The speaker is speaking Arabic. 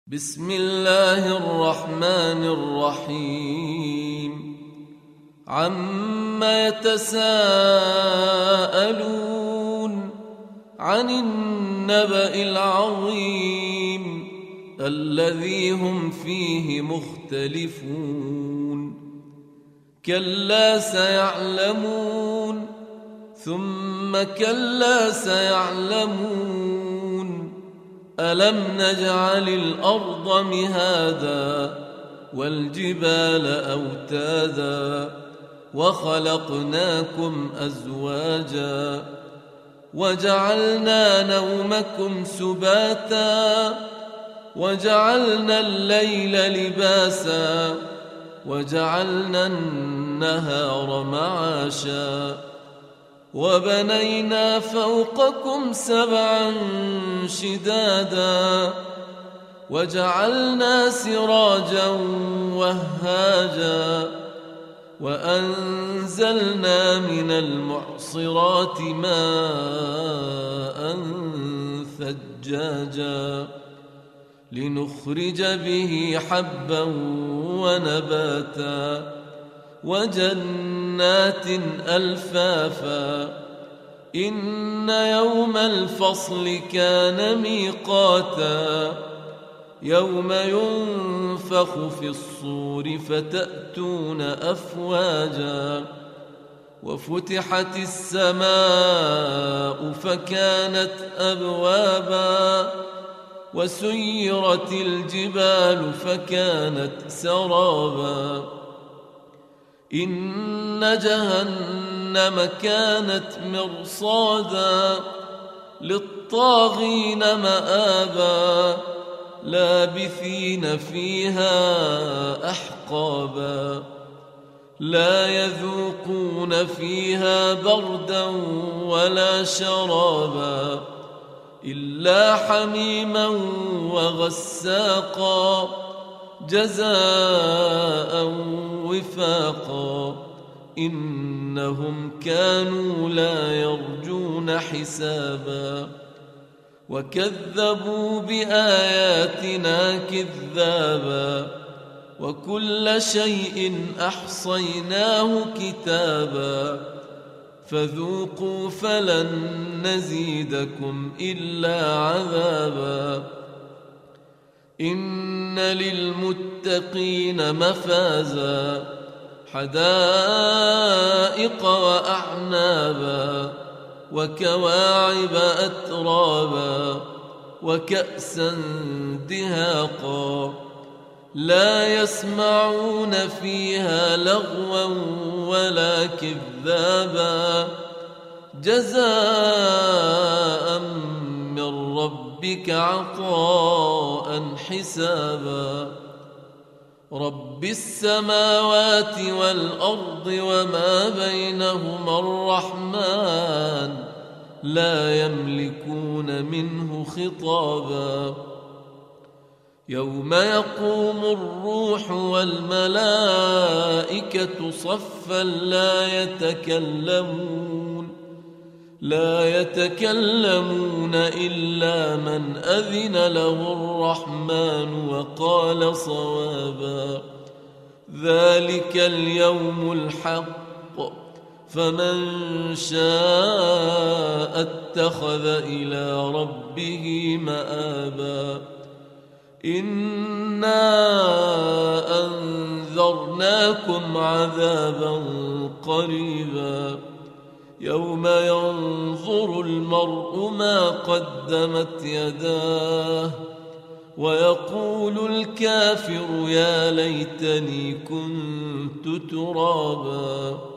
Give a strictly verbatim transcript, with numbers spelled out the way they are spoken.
بسم الله الرحمن الرحيم عما يتساءلون عن النبأ العظيم الذي هم فيه مختلفون كلا سيعلمون ثم كلا سيعلمون ألم نجعل الأرض مهادا والجبال أوتادا وخلقناكم أزواجا وجعلنا نومكم سباتا وجعلنا الليل لباسا وجعلنا النهار معاشا وبنينا فوقكم سبعا شدادا وجعلنا سراجا وهاجا وأنزلنا من المعصرات ماء ثجاجا لنخرج به حبا ونباتا وجنات ألفافا إن يوم الفصل كان ميقاتا يوم ينفخ في الصور فتأتون أفواجا وفتحت السماء فكانت أبوابا وسيرت الجبال فكانت سرابا إن جهنم كانت مرصادا للطاغين مآبا لابثين فيها أحقابا لا يذوقون فيها بردا ولا شرابا إلا حميما وغساقا جزاء وفاقا إنهم كانوا لا يرجون حسابا وكذبوا بآياتنا كذابا وكل شيء أحصيناه كتابا فذوقوا فلن نزيدكم إلا عذابا إن للمتقين مفازا حدائق وأعنابا وكواعب أترابا وكأسا دهاقا لا يسمعون فيها لغوا ولا كذابا جزاء من ربك عطاء حسابا رب السماوات والأرض وما بينهما الرحمن لا يملكون منه خطابا يوم يقوم الروح والملائكة صفا لا يتكلمون لا يتكلمون إلا من أذن له الرحمن وقال صوابا ذلك اليوم الحق فمن شاء اتخذ إلى ربه مآبا إنا أنذرناكم عذابا قريبا يوم ينظر المرء ما قدمت يداه ويقول الكافر يا ليتني كنت ترابا.